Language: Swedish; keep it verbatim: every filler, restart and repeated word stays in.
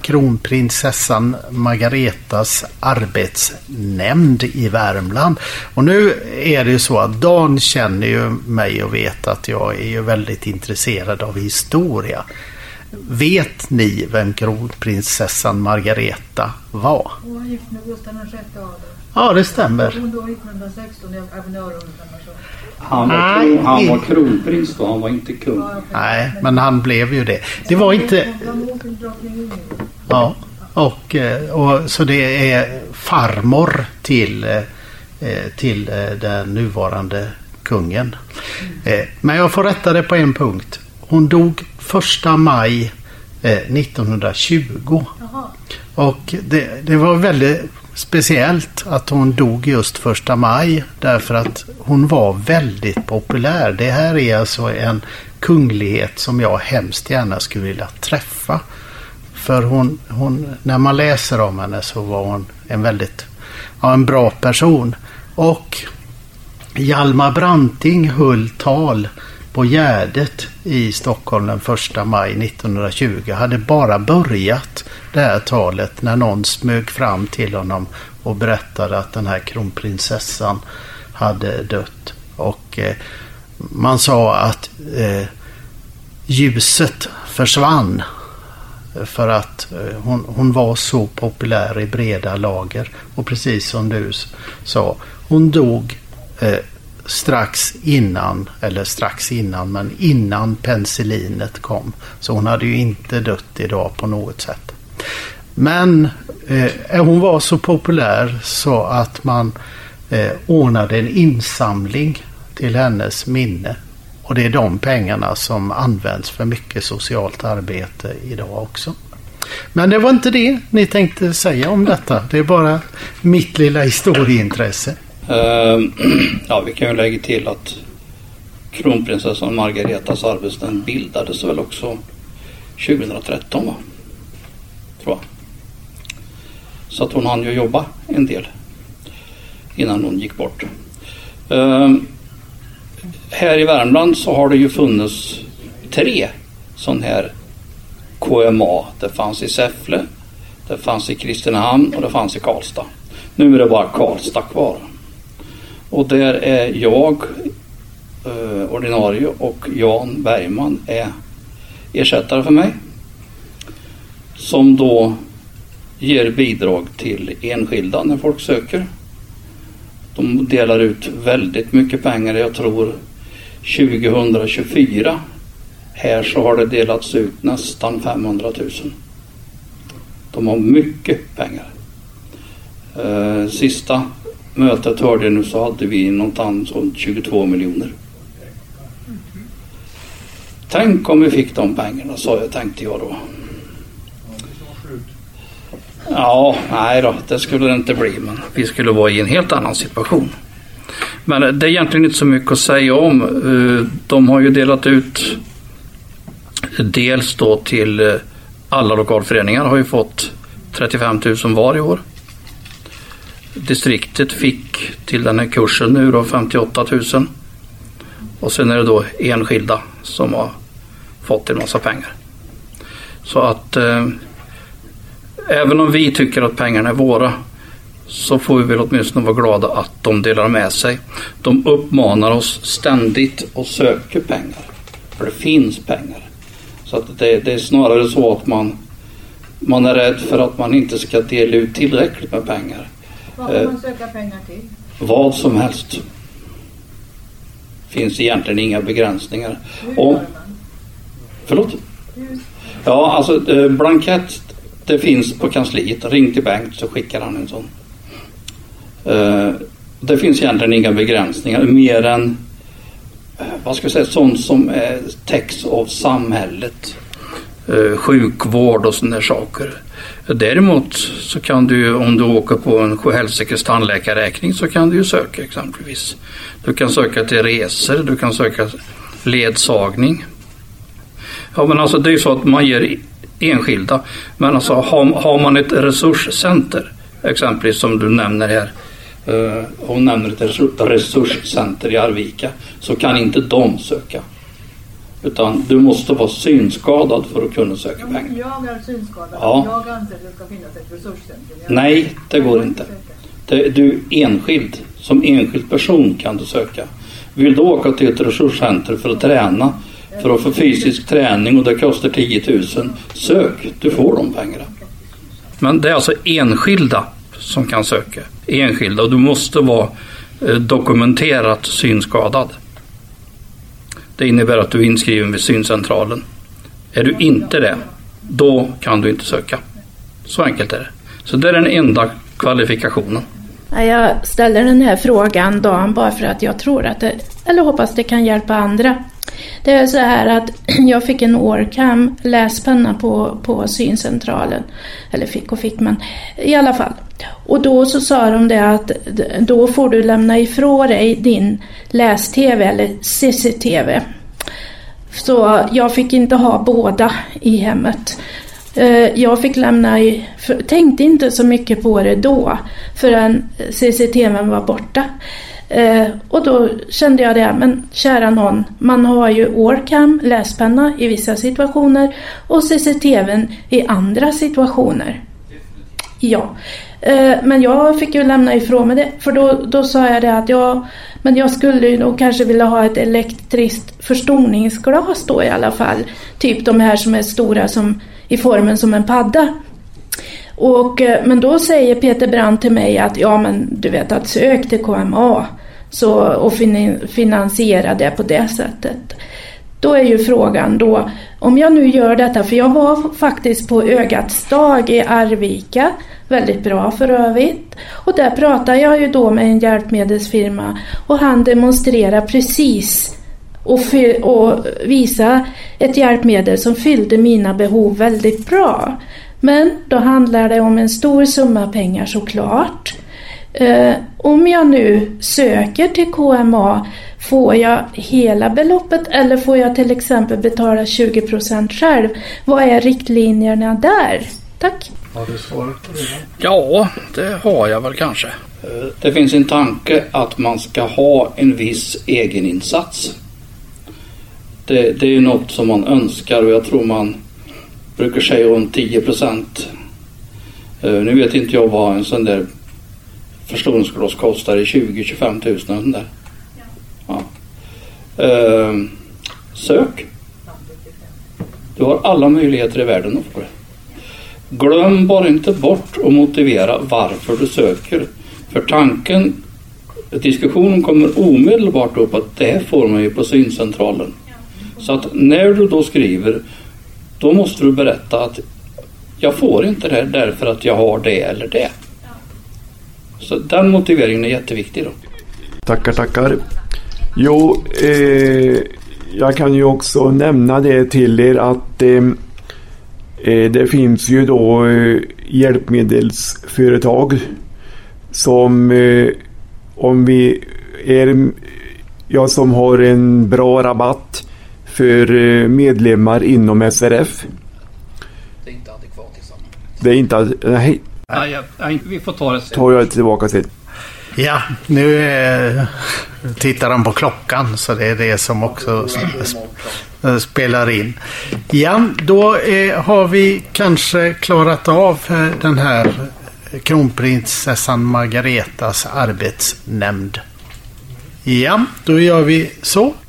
kronprinsessan Margaretas arbetsnämnd i Värmland. Och nu är det ju så att Dan känner ju mig och vet att jag är ju väldigt intresserad av historia. Vet ni vem kronprinsessan Margareta var? Hon var gift med Gustav den sjätte Adolf. Ja, det stämmer. Hon dog nittonhundrasexton i Avenörundan. Han var, kron, han var kronprins då, han var inte kung. Nej, men han blev ju det. Det var inte... Ja, och, och så det är farmor till, till den nuvarande kungen. Men jag får rätta det på en punkt. Hon dog första maj nittonhundratjugo. Och det, det var väldigt speciellt att hon dog just första maj, därför att hon var väldigt populär. Det här är alltså en kunglighet som jag hemskt gärna skulle vilja träffa. För hon, hon, när man läser om henne så var hon en väldigt ja, en bra person. Och Hjalmar Branting höll tal på Gärdet i Stockholm den första maj nittonhundratjugo. Hade bara börjat det här talet när någon smög fram till honom och berättade att den här kronprinsessan hade dött. Och eh, man sa att eh, ljuset försvann för att eh, hon, hon var så populär i breda lager. Och precis som du sa, hon dog eh, strax innan, eller strax innan, men innan penicillinet kom. Så hon hade ju inte dött idag på något sätt. Men eh, hon var så populär så att man eh, ordnade en insamling till hennes minne. Och det är de pengarna som används för mycket socialt arbete idag också. Men det var inte det ni tänkte säga om detta. Det är bara mitt lilla historieintresse. Uh, ja, vi kan ju lägga till att kronprinsessan Margaretas arbetsnämnd bildades väl också tjugohundratretton, va? Tror jag. Så att hon hann ju jobba en del innan hon gick bort. Uh, här i Värmland så har det ju funnits tre sån här K M A. Det fanns i Säffle, det fanns i Kristinehamn och det fanns i Karlstad. Nu är det bara Karlstad kvar. Och där är jag eh, ordinarie och Jan Bergman är ersättare för mig. Som då ger bidrag till enskilda när folk söker. De delar ut väldigt mycket pengar. Jag tror tjugohundratjugofyra här så har det delats ut nästan femhundratusen. De har mycket pengar. Eh, sista mötet hörde jag nu så hade vi någonstans om tjugotvå miljoner. Tänk om vi fick de pengarna, så jag tänkte jag då. Ja, nej då, det skulle det inte bli, men vi skulle vara i en helt annan situation. Men det är egentligen inte så mycket att säga om. De har ju delat ut dels då till alla lokalföreningar har ju fått trettiofem tusen var i år. Distriktet fick till den här kursen nu då femtioåtta tusen. Och sen är det då enskilda som har fått en massa pengar. Så att eh, även om vi tycker att pengarna är våra, så får vi väl åtminstone vara glada att de delar med sig. De uppmanar oss ständigt och söker pengar. För det finns pengar. Så att det, det är snarare så att man, man är rädd för att man inte ska dela ut tillräckligt med pengar. Vad kan man söka pengar till? Vad som helst. Finns egentligen inga begränsningar. Om, förlåt? Ja, alltså eh, blankett det finns på kansliet. Ring till Bengt så skickar han en sån. Eh, det finns egentligen inga begränsningar mer än eh, vad ska jag säga, sånt som är täcks av samhället. Eh, sjukvård och sådana saker. Däremot så kan du, om du åker på en sjuhälsikes tandläkarräkning, så kan du ju söka exempelvis. Du kan söka till resor, du kan söka ledsagning. Ja, men alltså det är ju så att man ger enskilda. Men alltså har, har man ett resurscenter, exempelvis som du nämner här, uh, hon nämner ett resurscenter i Arvika, så kan inte de söka. Utan du måste vara synskadad för att kunna söka Ja, pengar. jag är synskadad. Ja. Jag anser att det ska finnas ett resurscentrum. Jag Nej, det går inte. Det, du enskild, som enskild person kan du söka. Vill du åka till ett resurscenter för att träna, för att få fysisk träning och det kostar tio tusen, sök, du får de pengarna. Men det är alltså enskilda som kan söka. Enskilda, och du måste vara eh, dokumenterat synskadad. Det innebär att du är inskriven vid syncentralen. Är du inte det, då kan du inte söka. Så enkelt är det. Så det är den enda kvalifikationen. Jag ställer den här frågan Dan bara för att jag tror att det, eller hoppas det kan hjälpa andra. Det är så här att jag fick en Orcam läspenna på, på syncentralen. Eller fick och fick, men i alla fall. Och då så sa de det att då får du lämna ifrån dig din läs-tv eller C C T V. Så jag fick inte ha båda i hemmet. Jag fick lämna i, för, tänkte inte så mycket på det då förrän C C T V:n var borta. Eh, och då kände jag det, men kära någon, man har ju Orcam, läspenna i vissa situationer och C C T V:n i andra situationer. Ja, eh, men jag fick ju lämna ifrån mig det, för då, då sa jag det att jag, men jag skulle ju nog kanske vilja ha ett elektriskt förstoringsglas då i alla fall. Typ de här som är stora som i formen som en padda. Och, men då säger Peter Brandt till mig att ja, men du vet att sök till K M A så, och fin, finansiera det på det sättet. Då är ju frågan då, om jag nu gör detta, för jag var faktiskt på Ögats dag i Arvika, väldigt bra för övrigt, och där pratar jag ju då med en hjälpmedelsfirma och han demonstrerar precis och, fy, och visa ett hjälpmedel som fyllde mina behov väldigt bra. Men då handlar det om en stor summa pengar såklart. Eh, om jag nu söker till K M A, får jag hela beloppet eller får jag till exempel betala tjugo procent själv? Vad är riktlinjerna där? Tack. Har du svarat på det? Ja, det har jag väl kanske. Det finns en tanke att man ska ha en viss egeninsats. Det, det är ju något som man önskar, och jag tror man brukar säga om tio procent. Uh, nu vet inte jag vad en sån där förstoringsglas kostar i tjugo till tjugofem tusen. Där. Ja. Uh, sök. Du har alla möjligheter i världen att få det. Glöm bara inte bort att motivera varför du söker. För tanken, diskussionen kommer omedelbart upp att det får man ju på syncentralen. Så att när du då skriver, då måste du berätta att jag får inte det här därför att jag har det eller det. Så den motiveringen är jätteviktig då. Tackar, tackar. Jo, eh, jag kan ju också nämna det till er att eh, det finns ju då eh, hjälpmedelsföretag som eh, om vi är ja, som har en bra rabatt för eh, medlemmar inom S R F. Det är inte adekvat i sammanhanget. Det är inte, nej. Nej, nej, vi får ta det sen. Tar jag tillbaka till. Ja, nu eh, tittar de på klockan, så det är det som också sp- spelar in. Ja, då eh, har vi kanske klarat av eh, den här kronprinsessan Margaretas arbetsnämnd. Ja, då gör vi så.